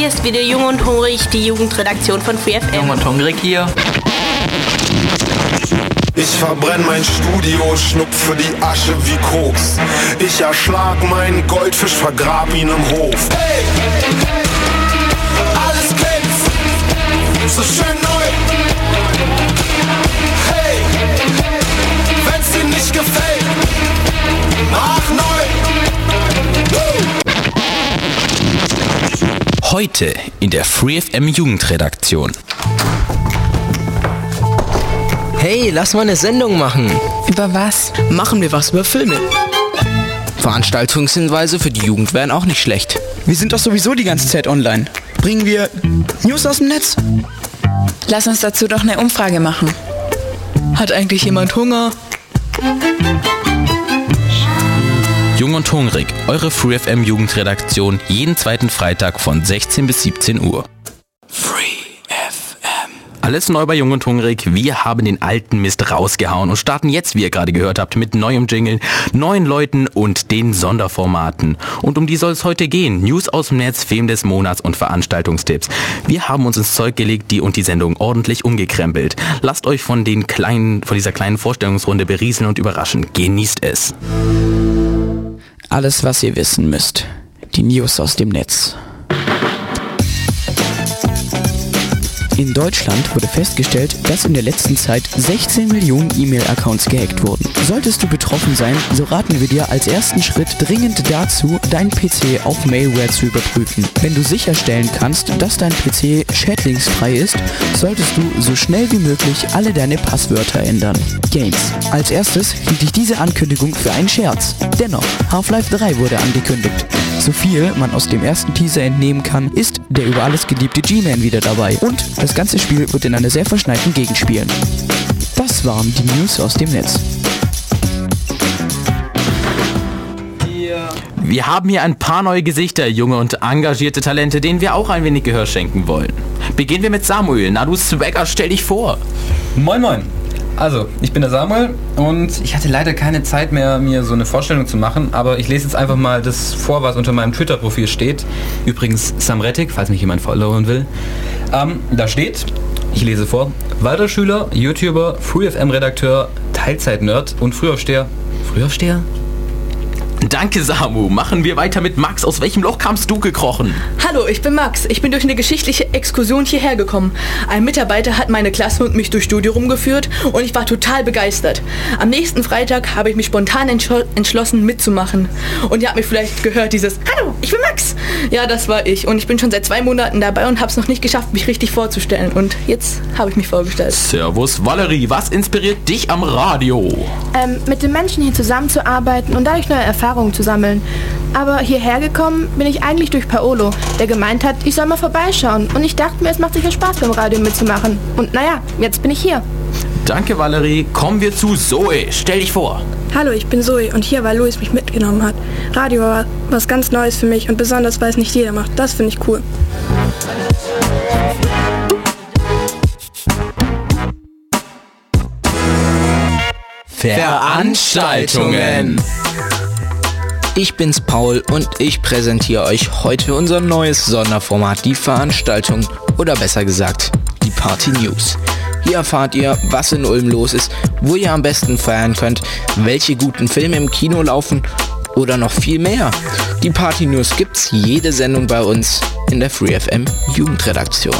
Hier ist wieder Jung und Hungrig, die Jugendredaktion von FreeFM. Jung und Hungrig hier. Ich verbrenn mein Studio, schnupfe die Asche wie Koks. Ich erschlag meinen Goldfisch, vergrab ihn im Hof. Hey, alles glänzt, so schön neu. Hey, wenn's dir nicht gefällt, mach neu. Heute in der FreeFM Jugendredaktion. Hey, lass mal eine Sendung machen. Über was? Machen wir was über Filme. Veranstaltungshinweise für die Jugend wären auch nicht schlecht. Wir sind doch sowieso die ganze Zeit online. Bringen wir News aus dem Netz? Lass uns dazu doch eine Umfrage machen. Hat eigentlich jemand Hunger? Jung und Hungrig, eure FreeFM Jugendredaktion, jeden zweiten Freitag von 16 bis 17 Uhr. FreeFM. Alles neu bei Jung und Hungrig. Wir haben den alten Mist rausgehauen und starten jetzt, wie ihr gerade gehört habt, mit neuem Jingle, neuen Leuten und den Sonderformaten. Und um die soll es heute gehen. News aus dem Netz, Film des Monats und Veranstaltungstipps. Wir haben uns ins Zeug gelegt, die Sendung ordentlich umgekrempelt. Lasst euch von dieser kleinen Vorstellungsrunde berieseln und überraschen. Genießt es. Alles, was ihr wissen müsst. Die News aus dem Netz. In Deutschland wurde festgestellt, dass in der letzten Zeit 16 Millionen E-Mail-Accounts gehackt wurden. Solltest du betroffen sein, so raten wir dir als ersten Schritt dringend dazu, deinen PC auf Malware zu überprüfen. Wenn du sicherstellen kannst, dass dein PC schädlingsfrei ist, solltest du so schnell wie möglich alle deine Passwörter ändern. Games. Als erstes hielt ich diese Ankündigung für einen Scherz. Dennoch, Half-Life 3 wurde angekündigt. So viel man aus dem ersten Teaser entnehmen kann, ist der über alles geliebte G-Man wieder dabei. Und das ganze Spiel wird in einer sehr verschneiten Gegend spielen. Das waren die News aus dem Netz. Wir haben hier ein paar neue Gesichter, junge und engagierte Talente, denen wir auch ein wenig Gehör schenken wollen. Beginnen wir mit Samuel. Na du Swagger, stell dich vor. Moin moin. Also, ich bin der Samuel und ich hatte leider keine Zeit mehr, mir so eine Vorstellung zu machen, aber ich lese jetzt einfach mal das vor, was unter meinem Twitter-Profil steht. Übrigens Samrettig, falls mich jemand followen will. Da steht, ich lese vor, Waldorfschüler, YouTuber, FreeFM-Redakteur, Teilzeit-Nerd und Frühaufsteher. Frühaufsteher? Danke, Samu. Machen wir weiter mit Max. Aus welchem Loch kamst du gekrochen? Hallo, ich bin Max. Ich bin durch eine geschichtliche Exkursion hierher gekommen. Ein Mitarbeiter hat meine Klasse und mich durchs Studio rumgeführt und ich war total begeistert. Am nächsten Freitag habe ich mich spontan entschlossen mitzumachen. Und ihr habt mich vielleicht gehört, dieses Hallo, ich bin Max. Ja, das war ich. Und ich bin schon seit 2 Monaten dabei und habe es noch nicht geschafft, mich richtig vorzustellen. Und jetzt habe ich mich vorgestellt. Servus, Valerie. Was inspiriert dich am Radio? Mit den Menschen hier zusammenzuarbeiten und dadurch neue Erfahrungen zu sammeln. Aber hierher gekommen bin ich eigentlich durch Paolo, der gemeint hat, ich soll mal vorbeischauen. Und ich dachte mir, es macht sicher Spaß beim Radio mitzumachen. Und naja, jetzt bin ich hier. Danke, Valerie. Kommen wir zu Zoe. Stell dich vor. Hallo, ich bin Zoe und hier, weil Luis mich mitgenommen hat. Radio war was ganz Neues für mich und besonders, weil es nicht jeder macht. Das finde ich cool. Veranstaltungen. Ich bin's Paul und ich präsentiere euch heute unser neues Sonderformat, die Veranstaltung oder besser gesagt, die Party News. Hier erfahrt ihr, was in Ulm los ist, wo ihr am besten feiern könnt, welche guten Filme im Kino laufen oder noch viel mehr. Die Party News gibt's jede Sendung bei uns in der FreeFM Jugendredaktion.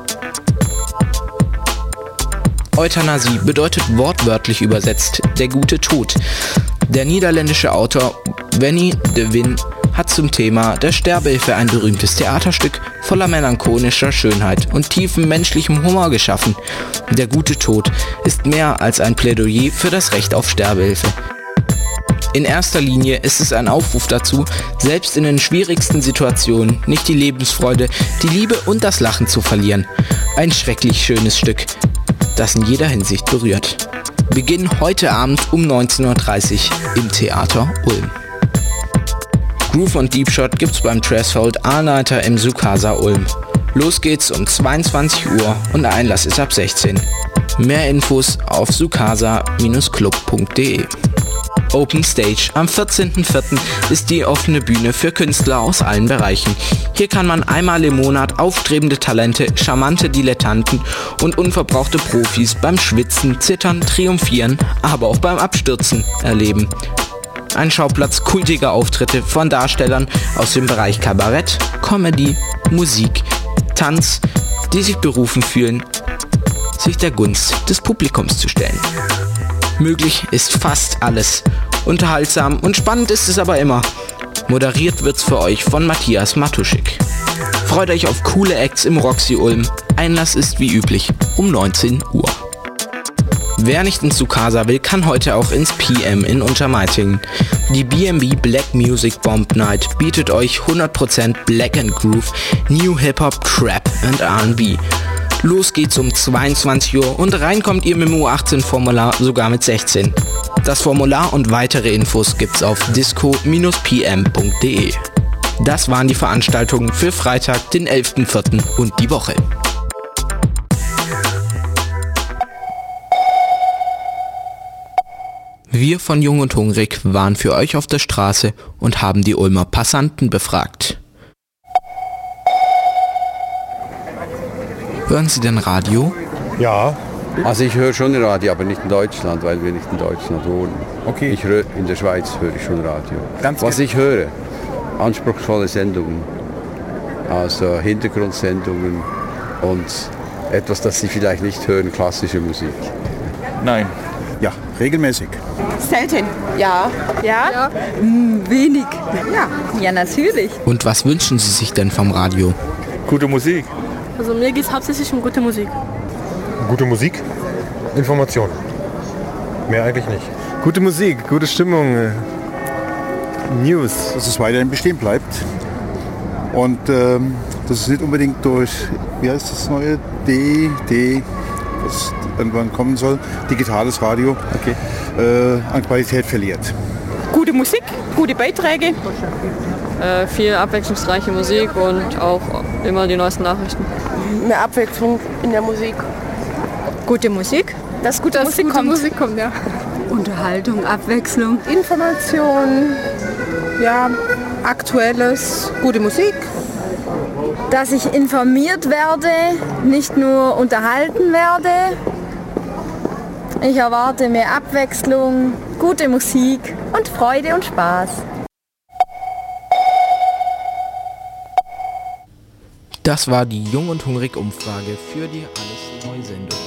Euthanasie bedeutet wortwörtlich übersetzt der gute Tod. Der niederländische Autor Wenny de Win hat zum Thema der Sterbehilfe ein berühmtes Theaterstück voller melancholischer Schönheit und tiefem menschlichem Humor geschaffen. Der gute Tod ist mehr als ein Plädoyer für das Recht auf Sterbehilfe. In erster Linie ist es ein Aufruf dazu, selbst in den schwierigsten Situationen nicht die Lebensfreude, die Liebe und das Lachen zu verlieren. Ein schrecklich schönes Stück, das in jeder Hinsicht berührt. Beginn heute Abend um 19:30 Uhr im Theater Ulm. Groove und Deep Shot gibt's beim Threshold A-Nighter im Sukasa Ulm. Los geht's um 22 Uhr und der Einlass ist ab 16. Mehr Infos auf sukasa-club.de. Open Stage. Am 14.04. ist die offene Bühne für Künstler aus allen Bereichen. Hier kann man einmal im Monat aufstrebende Talente, charmante Dilettanten und unverbrauchte Profis beim Schwitzen, Zittern, Triumphieren, aber auch beim Abstürzen erleben. Ein Schauplatz kultiger Auftritte von Darstellern aus dem Bereich Kabarett, Comedy, Musik, Tanz, die sich berufen fühlen, sich der Gunst des Publikums zu stellen. Möglich ist fast alles. Unterhaltsam und spannend ist es aber immer. Moderiert wird's für euch von Matthias Matuschik. Freut euch auf coole Acts im Roxy Ulm. Einlass ist wie üblich um 19 Uhr. Wer nicht ins Sukasa will, kann heute auch ins PM in Untermeitingen. Die B&B Black Music Bomb Night bietet euch 100% Black and Groove, New Hip-Hop, Trap und R&B. Los geht's um 22 Uhr und rein kommt ihr mit dem U18-Formular sogar mit 16. Das Formular und weitere Infos gibt's auf disco-pm.de. Das waren die Veranstaltungen für Freitag, den 11.04. und die Woche. Wir von Jung und Hungrig waren für euch auf der Straße und haben die Ulmer Passanten befragt. Hören Sie denn Radio? Ja. Also ich höre schon Radio, aber nicht in Deutschland, weil wir nicht in Deutschland wohnen. Okay. In der Schweiz höre ich schon Radio. Was ich höre, anspruchsvolle Sendungen, also Hintergrundsendungen und etwas, das Sie vielleicht nicht hören, klassische Musik. Nein. Ja, regelmäßig. Selten. Ja. Ja? Wenig. Ja, natürlich. Und was wünschen Sie sich denn vom Radio? Gute Musik. Also mir geht es hauptsächlich um gute Musik. Gute Musik, Information. Mehr eigentlich nicht. Gute Musik, gute Stimmung, News. Dass es weiterhin bestehen bleibt. Und das ist nicht unbedingt durch, wie heißt das neue? was irgendwann kommen soll, digitales Radio, an Qualität verliert. Gute Musik, gute Beiträge. Viel abwechslungsreiche Musik und auch immer die neuesten Nachrichten. Mehr Abwechslung in der Musik. Gute Musik. Dass gute Musik kommt, ja. Unterhaltung, Abwechslung. Information, ja, Aktuelles, gute Musik. Dass ich informiert werde, nicht nur unterhalten werde. Ich erwarte mehr Abwechslung, gute Musik und Freude und Spaß. Das war die Jung und Hungrig Umfrage für die Alles Neu Sendung.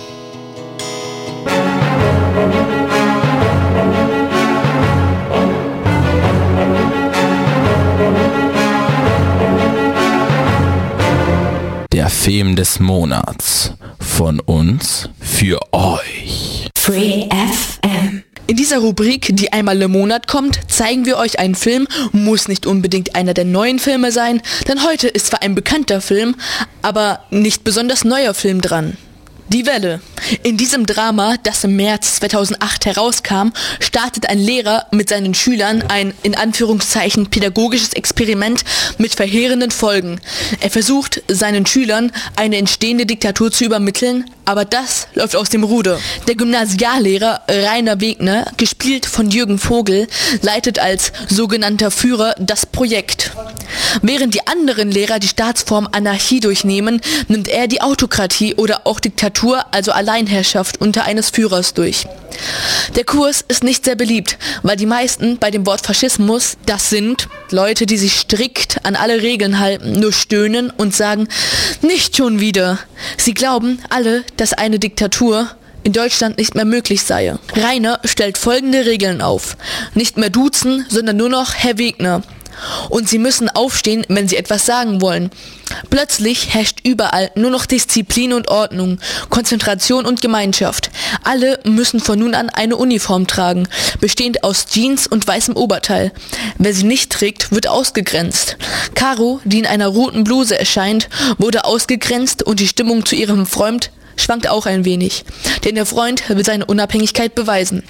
Der Film des Monats. Von uns für euch. Free FM. In dieser Rubrik, die einmal im Monat kommt, zeigen wir euch einen Film, muss nicht unbedingt einer der neuen Filme sein, denn heute ist zwar ein bekannter Film, aber nicht besonders neuer Film dran. Die Welle. In diesem Drama, das im März 2008 herauskam, startet ein Lehrer mit seinen Schülern ein, in Anführungszeichen, pädagogisches Experiment mit verheerenden Folgen. Er versucht, seinen Schülern eine entstehende Diktatur zu übermitteln, aber das läuft aus dem Ruder. Der Gymnasiallehrer Rainer Wegner, gespielt von Jürgen Vogel, leitet als sogenannter Führer das Projekt. Während die anderen Lehrer die Staatsform Anarchie durchnehmen, nimmt er die Autokratie oder auch Diktatur, also Alleinherrschaft unter eines Führers durch. Der Kurs ist nicht sehr beliebt, weil die meisten bei dem Wort Faschismus, das sind Leute, die sich strikt an alle Regeln halten, nur stöhnen und sagen, nicht schon wieder. Sie glauben alle, dass eine Diktatur in Deutschland nicht mehr möglich sei. Rainer stellt folgende Regeln auf. Nicht mehr duzen, sondern nur noch Herr Wegner. Und sie müssen aufstehen, wenn sie etwas sagen wollen. Plötzlich herrscht überall nur noch Disziplin und Ordnung, Konzentration und Gemeinschaft. Alle müssen von nun an eine Uniform tragen, bestehend aus Jeans und weißem Oberteil. Wer sie nicht trägt, wird ausgegrenzt. Caro, die in einer roten Bluse erscheint, wurde ausgegrenzt und die Stimmung zu ihrem Freund schwankt auch ein wenig, denn der Freund will seine Unabhängigkeit beweisen.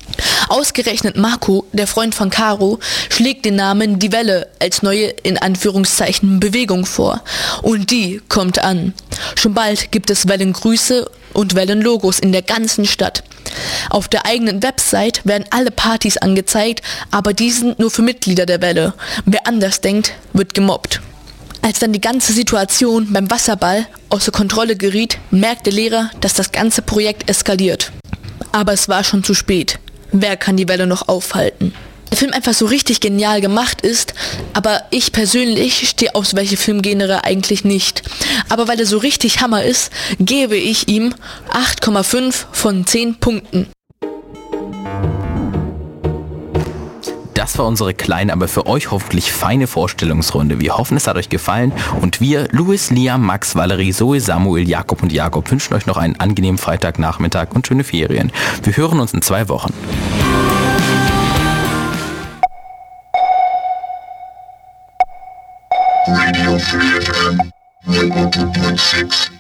Ausgerechnet Marco, der Freund von Caro, schlägt den Namen Die Welle als neue, in Anführungszeichen, Bewegung vor. Und die kommt an. Schon bald gibt es Wellengrüße und Wellenlogos in der ganzen Stadt. Auf der eigenen Website werden alle Partys angezeigt, aber die sind nur für Mitglieder der Welle. Wer anders denkt, wird gemobbt. Als dann die ganze Situation beim Wasserball außer Kontrolle geriet, merkte Lehrer, dass das ganze Projekt eskaliert. Aber es war schon zu spät. Wer kann die Welle noch aufhalten? Der Film einfach so richtig genial gemacht ist, aber ich persönlich stehe auf welche Filmgenre eigentlich nicht. Aber weil er so richtig Hammer ist, gebe ich ihm 8,5 von 10 Punkten. Das war unsere kleine, aber für euch hoffentlich feine Vorstellungsrunde. Wir hoffen, es hat euch gefallen und wir, Louis, Liam, Max, Valerie, Zoe, Samuel, Jakob und Jakob, wünschen euch noch einen angenehmen Freitagnachmittag und schöne Ferien. Wir hören uns in 2 Wochen. Radio 3FM 100.6